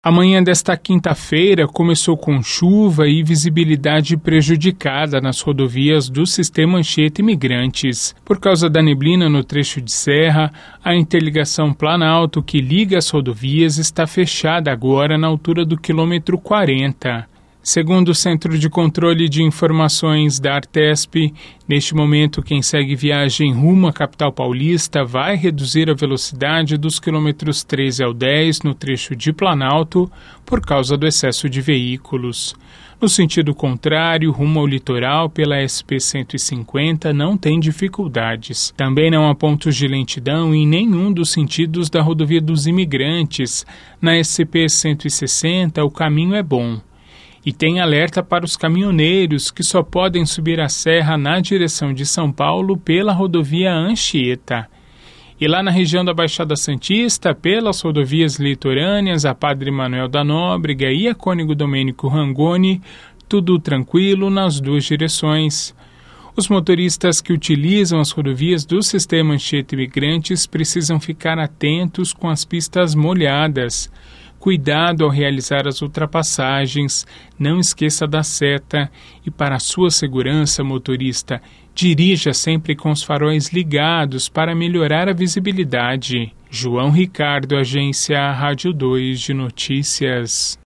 A manhã desta quinta-feira começou com chuva e visibilidade prejudicada nas rodovias do Sistema Anchieta Imigrantes. Por causa da neblina no trecho de serra, a interligação Planalto que liga as rodovias está fechada agora na altura do quilômetro 40. Segundo o Centro de Controle de Informações da Artesp, neste momento quem segue viagem rumo à capital paulista vai reduzir a velocidade dos quilômetros 13 ao 10 no trecho de Planalto por causa do excesso de veículos. No sentido contrário, rumo ao litoral pela SP-150 não tem dificuldades. Também não há pontos de lentidão em nenhum dos sentidos da rodovia dos Imigrantes. Na SP-160 o caminho é bom. E tem alerta para os caminhoneiros que só podem subir a serra na direção de São Paulo pela rodovia Anchieta. E lá na região da Baixada Santista, pelas rodovias litorâneas, a Padre Manuel da Nóbrega e a Cônego Domênico Rangoni, tudo tranquilo nas duas direções. Os motoristas que utilizam as rodovias do Sistema Anchieta Imigrantes precisam ficar atentos com as pistas molhadas. Cuidado ao realizar as ultrapassagens, não esqueça da seta e para a sua segurança, motorista, dirija sempre com os faróis ligados para melhorar a visibilidade. João Ricardo, Agência Rádio 2 de Notícias.